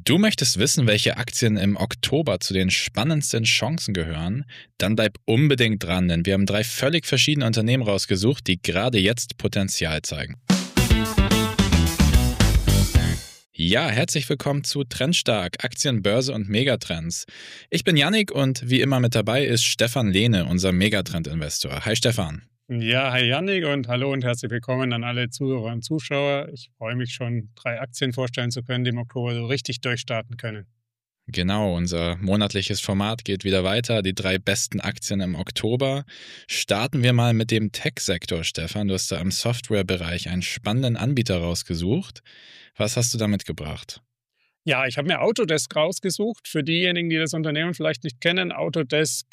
Du möchtest wissen, welche Aktien im Oktober zu den spannendsten Chancen gehören? Dann bleib unbedingt dran, denn wir haben 3 völlig verschiedene Unternehmen rausgesucht, die gerade jetzt Potenzial zeigen. Ja, herzlich willkommen zu Trendstark, Aktien, Börse und Megatrends. Ich bin Yannick und wie immer mit dabei ist Stefan Lehne, unser Megatrend-Investor. Hi Stefan. Ja, hi Yannick und hallo und herzlich willkommen an alle Zuhörer und Zuschauer. Ich freue mich schon, 3 Aktien vorstellen zu können, die im Oktober so richtig durchstarten können. Genau, unser monatliches Format geht wieder weiter, die 3 besten Aktien im Oktober. Starten wir mal mit dem Tech-Sektor, Stefan. Du hast da im Softwarebereich einen spannenden Anbieter rausgesucht. Was hast du da mitgebracht? Ja, ich habe mir Autodesk rausgesucht. Für diejenigen, die das Unternehmen vielleicht nicht kennen, Autodesk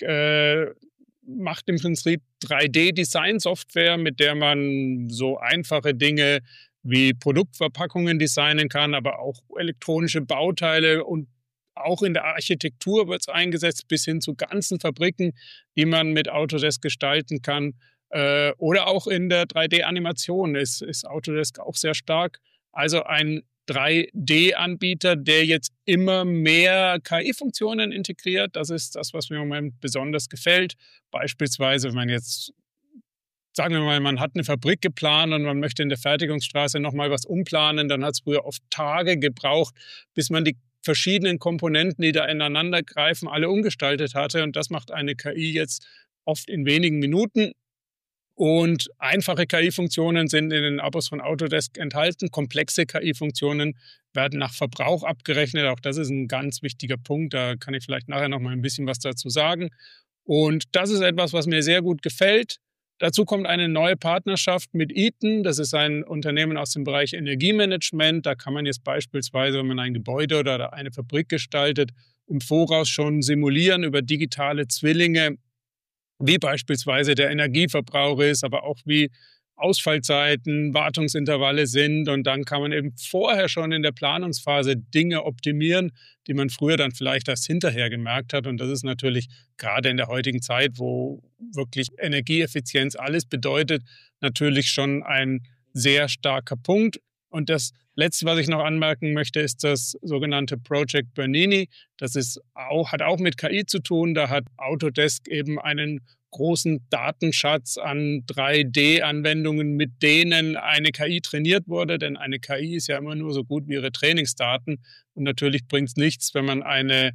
macht im Prinzip 3D-Design-Software, mit der man so einfache Dinge wie Produktverpackungen designen kann, aber auch elektronische Bauteile, und auch in der Architektur wird es eingesetzt, bis hin zu ganzen Fabriken, die man mit Autodesk gestalten kann. Oder auch in der 3D-Animation ist Autodesk auch sehr stark. Also ein 3D-Anbieter, der jetzt immer mehr KI-Funktionen integriert. Das ist das, was mir im Moment besonders gefällt. Beispielsweise, wenn man jetzt, sagen wir mal, man hat eine Fabrik geplant und man möchte in der Fertigungsstraße nochmal was umplanen, dann hat es früher oft Tage gebraucht, bis man die verschiedenen Komponenten, die da ineinander greifen, alle umgestaltet hatte. Und das macht eine KI jetzt oft in wenigen Minuten. Und einfache KI-Funktionen sind in den Abos von Autodesk enthalten. Komplexe KI-Funktionen werden nach Verbrauch abgerechnet. Auch das ist ein ganz wichtiger Punkt. Da kann ich vielleicht nachher noch mal ein bisschen was dazu sagen. Und das ist etwas, was mir sehr gut gefällt. Dazu kommt eine neue Partnerschaft mit Eaton. Das ist ein Unternehmen aus dem Bereich Energiemanagement. Da kann man jetzt beispielsweise, wenn man ein Gebäude oder eine Fabrik gestaltet, im Voraus schon simulieren über digitale Zwillinge, wie beispielsweise der Energieverbrauch ist, aber auch wie Ausfallzeiten, Wartungsintervalle sind. Und dann kann man eben vorher schon in der Planungsphase Dinge optimieren, die man früher dann vielleicht erst hinterher gemerkt hat. Und das ist natürlich gerade in der heutigen Zeit, wo wirklich Energieeffizienz alles bedeutet, natürlich schon ein sehr starker Punkt. Und das Letzte, was ich noch anmerken möchte, ist das sogenannte Project Bernini. Das hat auch mit KI zu tun. Da hat Autodesk eben einen großen Datenschatz an 3D-Anwendungen, mit denen eine KI trainiert wurde. Denn eine KI ist ja immer nur so gut wie ihre Trainingsdaten. Und natürlich bringt es nichts, wenn man eine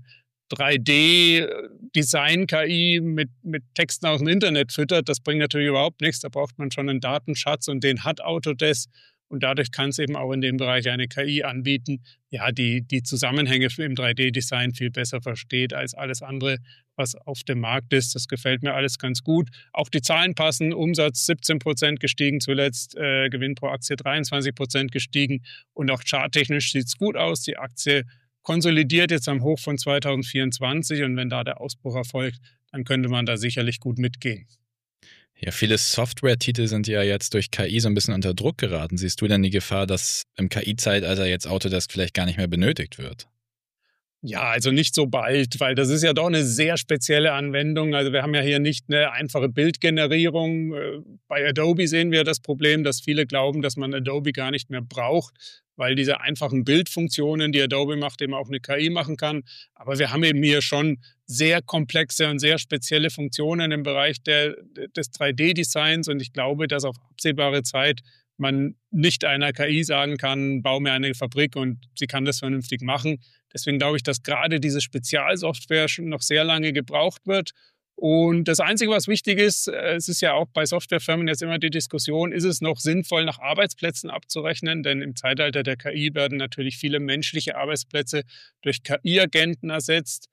3D-Design-KI mit Texten aus dem Internet füttert. Das bringt natürlich überhaupt nichts. Da braucht man schon einen Datenschatz, und den hat Autodesk. Und dadurch kann es eben auch in dem Bereich eine KI anbieten, ja, die Zusammenhänge im 3D-Design viel besser versteht als alles andere, was auf dem Markt ist. Das gefällt mir alles ganz gut. Auch die Zahlen passen. Umsatz 17% gestiegen zuletzt, Gewinn pro Aktie 23% gestiegen. Und auch charttechnisch sieht es gut aus. Die Aktie konsolidiert jetzt am Hoch von 2024. Und wenn da der Ausbruch erfolgt, dann könnte man da sicherlich gut mitgehen. Ja, viele Software-Titel sind ja jetzt durch KI so ein bisschen unter Druck geraten. Siehst du denn die Gefahr, dass im KI-Zeitalter jetzt Autodesk vielleicht gar nicht mehr benötigt wird? Ja, also nicht so bald, weil das ist ja doch eine sehr spezielle Anwendung. Also wir haben ja hier nicht eine einfache Bildgenerierung. Bei Adobe sehen wir das Problem, dass viele glauben, dass man Adobe gar nicht mehr braucht, weil diese einfachen Bildfunktionen, die Adobe macht, eben auch eine KI machen kann. Aber wir haben eben hier schon sehr komplexe und sehr spezielle Funktionen im Bereich des 3D-Designs. Und ich glaube, dass auf absehbare Zeit man nicht einer KI sagen kann, bau mir eine Fabrik und sie kann das vernünftig machen. Deswegen glaube ich, dass gerade diese Spezialsoftware schon noch sehr lange gebraucht wird. Und das Einzige, was wichtig ist, es ist ja auch bei Softwarefirmen jetzt immer die Diskussion, ist es noch sinnvoll, nach Arbeitsplätzen abzurechnen? Denn im Zeitalter der KI werden natürlich viele menschliche Arbeitsplätze durch KI-Agenten ersetzt.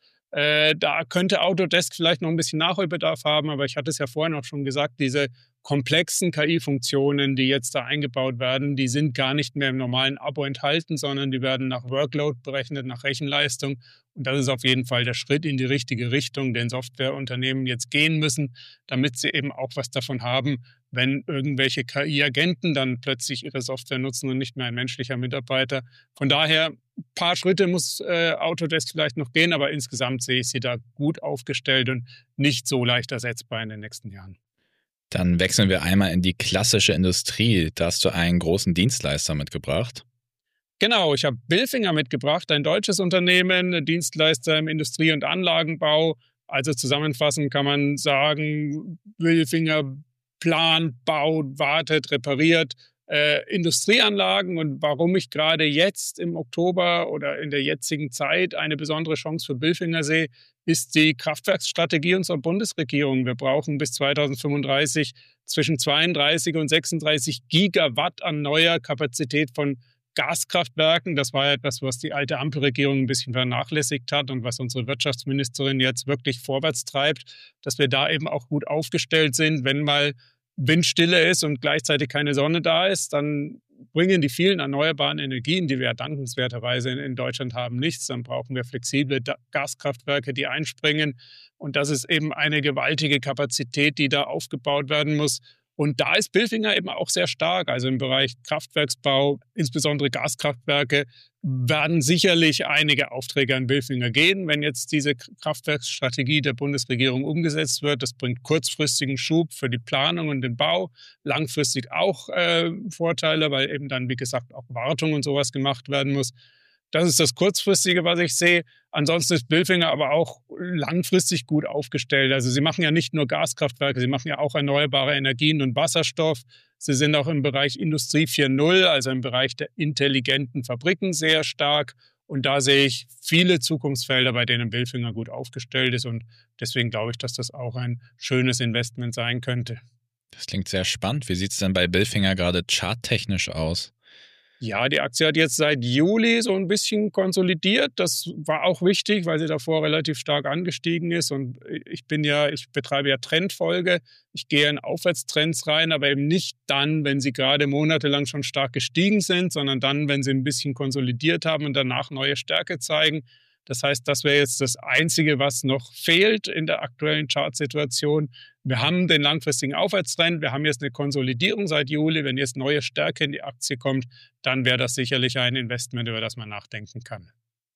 Da könnte Autodesk vielleicht noch ein bisschen Nachholbedarf haben, aber ich hatte es ja vorhin auch schon gesagt, diese komplexen KI-Funktionen, die jetzt da eingebaut werden, die sind gar nicht mehr im normalen Abo enthalten, sondern die werden nach Workload berechnet, nach Rechenleistung. Und das ist auf jeden Fall der Schritt in die richtige Richtung, den Softwareunternehmen jetzt gehen müssen, damit sie eben auch was davon haben, wenn irgendwelche KI-Agenten dann plötzlich ihre Software nutzen und nicht mehr ein menschlicher Mitarbeiter. Von daher, ein paar Schritte muss Autodesk vielleicht noch gehen, aber insgesamt sehe ich sie da gut aufgestellt und nicht so leicht ersetzbar in den nächsten Jahren. Dann wechseln wir einmal in die klassische Industrie. Da hast du einen großen Dienstleister mitgebracht. Genau, ich habe Bilfinger mitgebracht, ein deutsches Unternehmen, Dienstleister im Industrie- und Anlagenbau. Also zusammenfassend kann man sagen, Bilfinger plant, baut, wartet, repariert Industrieanlagen. Und warum ich gerade jetzt im Oktober oder in der jetzigen Zeit eine besondere Chance für Bilfinger sehe, ist die Kraftwerksstrategie unserer Bundesregierung. Wir brauchen bis 2035 zwischen 32 und 36 Gigawatt an neuer Kapazität von Gaskraftwerken. Das war ja etwas, was die alte Ampelregierung ein bisschen vernachlässigt hat und was unsere Wirtschaftsministerin jetzt wirklich vorwärts treibt, dass wir da eben auch gut aufgestellt sind. Wenn mal Windstille ist und gleichzeitig keine Sonne da ist, dann bringen die vielen erneuerbaren Energien, die wir ja dankenswerterweise in Deutschland haben, nichts. Dann brauchen wir flexible Gaskraftwerke, die einspringen. Und das ist eben eine gewaltige Kapazität, die da aufgebaut werden muss. Und da ist Bilfinger eben auch sehr stark. Also im Bereich Kraftwerksbau, insbesondere Gaskraftwerke, werden sicherlich einige Aufträge an Bilfinger gehen, wenn jetzt diese Kraftwerksstrategie der Bundesregierung umgesetzt wird. Das bringt kurzfristigen Schub für die Planung und den Bau, langfristig auch Vorteile, weil eben dann, wie gesagt, auch Wartung und sowas gemacht werden muss. Das ist das Kurzfristige, was ich sehe. Ansonsten ist Bilfinger aber auch langfristig gut aufgestellt. Also sie machen ja nicht nur Gaskraftwerke, sie machen ja auch erneuerbare Energien und Wasserstoff. Sie sind auch im Bereich Industrie 4.0, also im Bereich der intelligenten Fabriken sehr stark. Und da sehe ich viele Zukunftsfelder, bei denen Bilfinger gut aufgestellt ist. Und deswegen glaube ich, dass das auch ein schönes Investment sein könnte. Das klingt sehr spannend. Wie sieht es denn bei Bilfinger gerade charttechnisch aus? Ja, die Aktie hat jetzt seit Juli so ein bisschen konsolidiert. Das war auch wichtig, weil sie davor relativ stark angestiegen ist. Und ich betreibe ja Trendfolge. Ich gehe in Aufwärtstrends rein, aber eben nicht dann, wenn sie gerade monatelang schon stark gestiegen sind, sondern dann, wenn sie ein bisschen konsolidiert haben und danach neue Stärke zeigen. Das heißt, das wäre jetzt das Einzige, was noch fehlt in der aktuellen Chartsituation. Wir haben den langfristigen Aufwärtstrend, wir haben jetzt eine Konsolidierung seit Juli. Wenn jetzt neue Stärke in die Aktie kommt, dann wäre das sicherlich ein Investment, über das man nachdenken kann.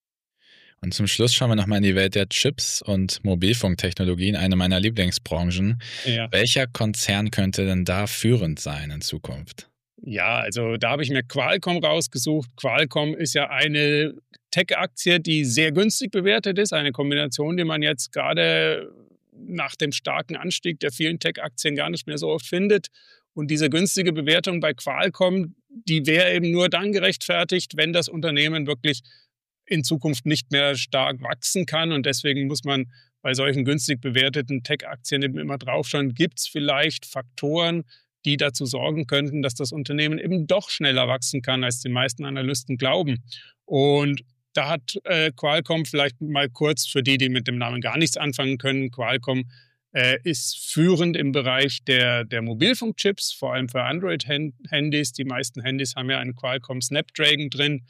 Und zum Schluss schauen wir nochmal in die Welt der Chips und Mobilfunktechnologien, eine meiner Lieblingsbranchen. Ja. Welcher Konzern könnte denn da führend sein in Zukunft? Ja, also da habe ich mir Qualcomm rausgesucht. Qualcomm ist ja eine Tech-Aktie, die sehr günstig bewertet ist. Eine Kombination, die man jetzt gerade nach dem starken Anstieg der vielen Tech-Aktien gar nicht mehr so oft findet. Und diese günstige Bewertung bei Qualcomm, die wäre eben nur dann gerechtfertigt, wenn das Unternehmen wirklich in Zukunft nicht mehr stark wachsen kann. Und deswegen muss man bei solchen günstig bewerteten Tech-Aktien eben immer draufschauen, gibt es vielleicht Faktoren, die dazu sorgen könnten, dass das Unternehmen eben doch schneller wachsen kann, als die meisten Analysten glauben. Und da hat Qualcomm vielleicht mal kurz für die mit dem Namen gar nichts anfangen können. Qualcomm ist führend im Bereich der Mobilfunkchips, vor allem für Android-Handys. Die meisten Handys haben ja einen Qualcomm Snapdragon drin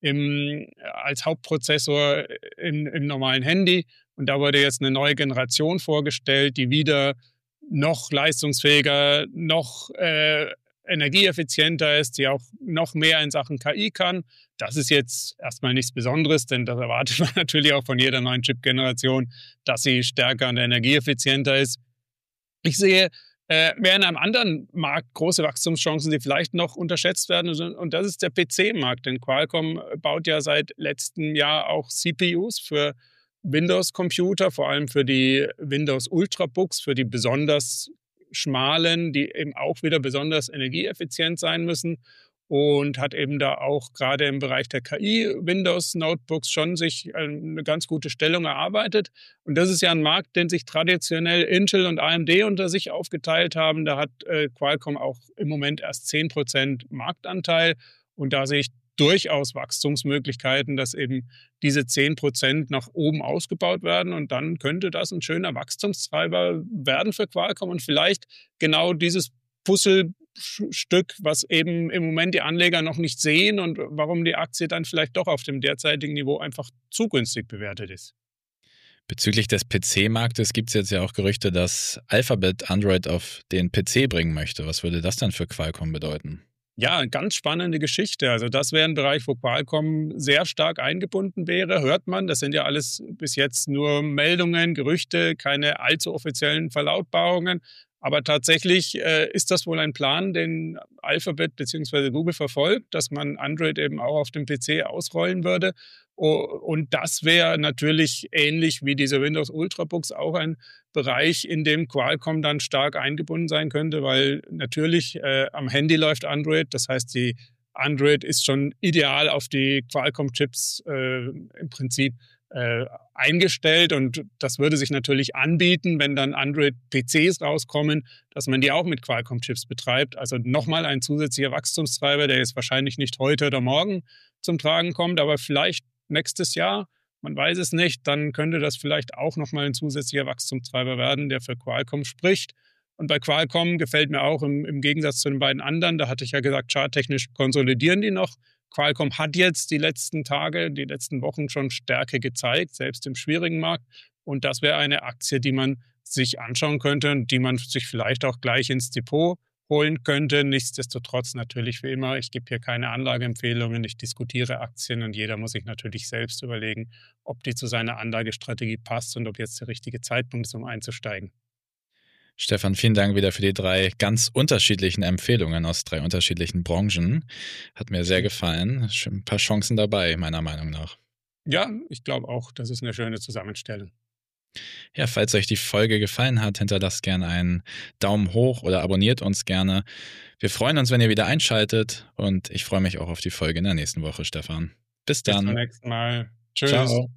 als Hauptprozessor im normalen Handy. Und da wurde jetzt eine neue Generation vorgestellt, die wieder noch leistungsfähiger, noch energieeffizienter ist, die auch noch mehr in Sachen KI kann. Das ist jetzt erstmal nichts Besonderes, denn das erwartet man natürlich auch von jeder neuen Chip-Generation, dass sie stärker und energieeffizienter ist. Ich sehe mehr in einem anderen Markt große Wachstumschancen, die vielleicht noch unterschätzt werden. Und das ist der PC-Markt. Denn Qualcomm baut ja seit letztem Jahr auch CPUs für Windows-Computer, vor allem für die Windows Ultrabooks, für die besonders schmalen, die eben auch wieder besonders energieeffizient sein müssen. Und hat eben da auch gerade im Bereich der KI-Windows-Notebooks schon sich eine ganz gute Stellung erarbeitet. Und das ist ja ein Markt, den sich traditionell Intel und AMD unter sich aufgeteilt haben. Da hat Qualcomm auch im Moment erst 10% Marktanteil. Und da sehe ich durchaus Wachstumsmöglichkeiten, dass eben diese 10% nach oben ausgebaut werden. Und dann könnte das ein schöner Wachstumstreiber werden für Qualcomm und vielleicht genau dieses Puzzlestück, was eben im Moment die Anleger noch nicht sehen und warum die Aktie dann vielleicht doch auf dem derzeitigen Niveau einfach zu günstig bewertet ist. Bezüglich des PC-Marktes gibt es jetzt ja auch Gerüchte, dass Alphabet Android auf den PC bringen möchte. Was würde das dann für Qualcomm bedeuten? Ja, eine ganz spannende Geschichte. Also das wäre ein Bereich, wo Qualcomm sehr stark eingebunden wäre. Hört man, das sind ja alles bis jetzt nur Meldungen, Gerüchte, keine allzu offiziellen Verlautbarungen. Aber tatsächlich ist das wohl ein Plan, den Alphabet bzw. Google verfolgt, dass man Android eben auch auf dem PC ausrollen würde. Und das wäre natürlich ähnlich wie diese Windows Ultrabooks auch ein Bereich, in dem Qualcomm dann stark eingebunden sein könnte, weil natürlich am Handy läuft Android. Das heißt, die Android ist schon ideal auf die Qualcomm-Chips im Prinzip eingestellt, und das würde sich natürlich anbieten, wenn dann Android-PCs rauskommen, dass man die auch mit Qualcomm-Chips betreibt. Also nochmal ein zusätzlicher Wachstumstreiber, der jetzt wahrscheinlich nicht heute oder morgen zum Tragen kommt, aber vielleicht nächstes Jahr, man weiß es nicht, dann könnte das vielleicht auch nochmal ein zusätzlicher Wachstumstreiber werden, der für Qualcomm spricht. Und bei Qualcomm gefällt mir auch im Gegensatz zu den beiden anderen, da hatte ich ja gesagt, charttechnisch konsolidieren die noch. Qualcomm hat jetzt die letzten Tage, die letzten Wochen schon Stärke gezeigt, selbst im schwierigen Markt. Und das wäre eine Aktie, die man sich anschauen könnte und die man sich vielleicht auch gleich ins Depot holen könnte. Nichtsdestotrotz natürlich wie immer, ich gebe hier keine Anlageempfehlungen, ich diskutiere Aktien und jeder muss sich natürlich selbst überlegen, ob die zu seiner Anlagestrategie passt und ob jetzt der richtige Zeitpunkt ist, um einzusteigen. Stefan, vielen Dank wieder für die 3 ganz unterschiedlichen Empfehlungen aus 3 unterschiedlichen Branchen. Hat mir sehr gefallen. Ein paar Chancen dabei, meiner Meinung nach. Ja, ich glaube auch, das ist eine schöne Zusammenstellung. Ja, falls euch die Folge gefallen hat, hinterlasst gerne einen Daumen hoch oder abonniert uns gerne. Wir freuen uns, wenn ihr wieder einschaltet, und ich freue mich auch auf die Folge in der nächsten Woche, Stefan. Bis dann. Bis zum nächsten Mal. Tschüss. Ciao.